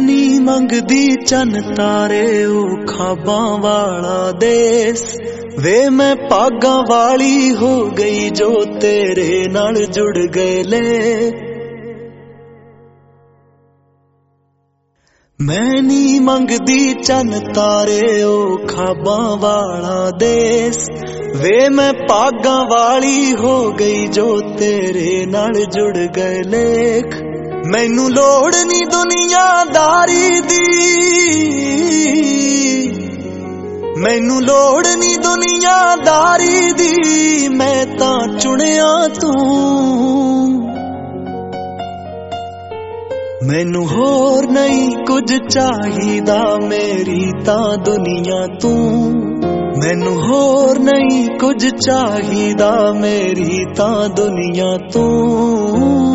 ਨੀ ਮੰਗਦੀ ਚੰਨ ਤਾਰੇ ਉਹ ਖਾਬਾਂ ਵਾਲਾ ਦੇਸ ਵੇ ਮੈਂ ਭਾਗਾਂ ਵਾਲੀ ਹੋ ਗਈ ਜੋ ਤੇਰੇ ਨਾਲ ਜੁੜ ਗਏ ਲੈ। ਮੈਂ ਨੀ ਮੰਗਦੀ ਚੰਨ ਤਾਰੇ ਉਹ ਖਾਬਾਂ ਵਾਲਾ ਦੇਸ ਵੇ ਮੈਂ ਭਾਗਾਂ ਵਾਲੀ ਹੋ ਗਈ ਜੋ ਤੇਰੇ ਨਾਲ ਜੁੜ ਗਏ ਲੇਖ। ਮੈਨੂੰ ਲੋੜ ਨੀ ਦੁਨੀਆਦਾਰੀ ਦੀ, ਮੈਨੂੰ ਲੋੜ ਨੀ ਦੁਨੀਆਦਾਰੀ ਦੀ, ਮੈਂ ਤਾਂ ਚੁਣਿਆ ਤੂੰ। ਮੈਨੂੰ ਹੋਰ ਨਹੀਂ ਕੁਝ ਚਾਹੀਦਾ ਮੇਰੀ ਤਾਂ ਦੁਨੀਆ ਤੂੰ। ਮੈਨੂੰ ਹੋਰ ਨਹੀਂ ਕੁਝ ਚਾਹੀਦਾ ਮੇਰੀ ਤਾਂ ਦੁਨੀਆ ਤੂੰ।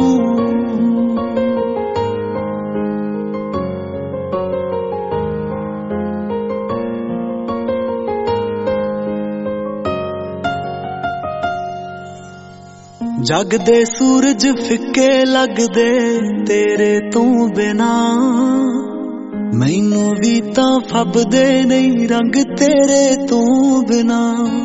ਜਗ ਦੇ ਸੂਰਜ ਫਿੱਕੇ ਲੱਗਦੇ ਤੇਰੇ ਤੂੰ ਬਿਨਾ, ਮੈਨੂੰ ਵੀ ਤਾਂ ਫੱਬਦੇ ਨਹੀਂ ਰੰਗ ਤੇਰੇ ਤੂੰ ਬਿਨਾ।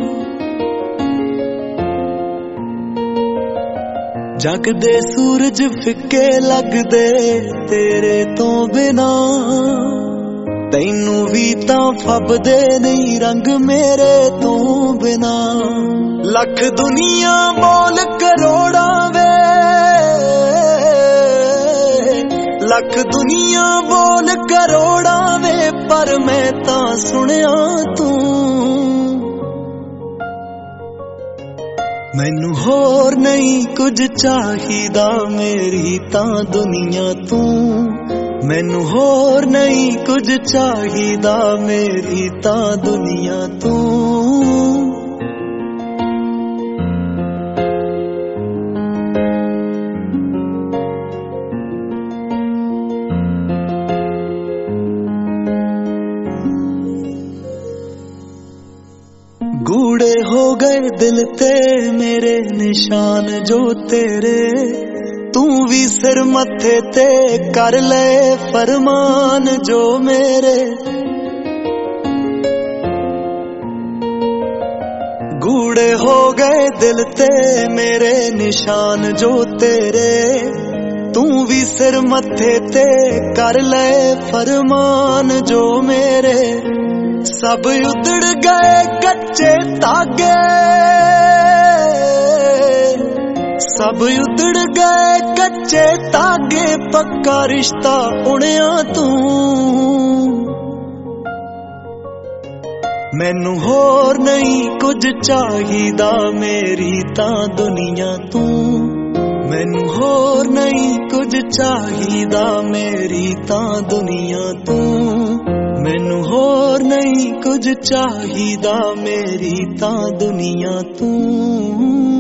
ਜਗ ਦੇ ਸੂਰਜ ਫਿੱਕੇ ਲੱਗਦੇ ਤੇਰੇ ਤੋਂ ਬਿਨਾ, ਤੈਨੂੰ ਵੀ ਤਾਂ ਫੱਬਦੇ ਨਹੀਂ ਰੰਗ ਮੇਰੇ ਤੋਂ ਬਿਨਾ। ਲੱਖ ਦੁਨੀਆ ਬੋਲ ਕਰੋੜਾਂ ਵੇ, ਲੱਖ ਦੁਨੀਆ ਬੋਲ ਕਰੋੜਾਂ ਵੇ, ਪਰ ਮੈਂ ਤਾਂ ਸੁਣਿਆ ਤੂੰ। ਮੈਨੂੰ ਹੋਰ ਨਹੀਂ ਕੁਝ ਚਾਹੀਦਾ ਮੇਰੀ ਤਾਂ ਦੁਨੀਆ ਤੂੰ। ਮੈਨੂੰ ਹੋਰ ਨਹੀਂ ਕੁਝ ਚਾਹੀਦਾ ਮੇਰੀ ਤਾਂ ਦੁਨੀਆ ਤੂੰ। ਗੂੜੇ ਹੋ ਗਏ ਦਿਲ ਤੇ ਮੇਰੇ ਨਿਸ਼ਾਨ ਜੋ ਤੇਰੇ, ਤੂੰ ਵੀ ਸਿਰ ਮੱਥੇ ਤੇ ਕਰ ਲੈ ਫਰਮਾਨ ਜੋ ਮੇਰੇ। ਗੂੜੇ ਹੋ ਗਏ ਦਿਲ ਤੇ ਮੇਰੇ ਨਿਸ਼ਾਨ ਜੋ ਤੇਰੇ, ਤੂੰ ਵੀ ਸਿਰ ਮੱਥੇ ਤੇ ਕਰ ਲੈ ਫਰਮਾਨ ਜੋ ਮੇਰੇ। ਸਭ ਉਧੜ ਗਏ ਕੱਚੇ ਧਾਗੇ, ਸਭ ਉਧੜ ਗਏ ਕੱਚੇ ਧਾਗੇ, ਪੱਕਾ ਰਿਸ਼ਤਾ ਉਣਿਆ ਤੂੰ। ਮੈਨੂੰ ਹੋਰ ਨਹੀਂ ਕੁਝ ਚਾਹੀਦਾ ਮੇਰੀ ਤਾਂ ਦੁਨੀਆ ਤੂੰ। ਮੈਨੂੰ ਹੋਰ ਨਹੀਂ ਕੁਝ ਚਾਹੀਦਾ ਮੇਰੀ ਤਾਂ ਦੁਨੀਆ ਤੂੰ। ਮੈਨੂੰ ਹੋਰ ਨਹੀਂ ਕੁਝ ਚਾਹੀਦਾ ਮੇਰੀ ਤਾਂ ਦੁਨੀਆ ਤੂੰ।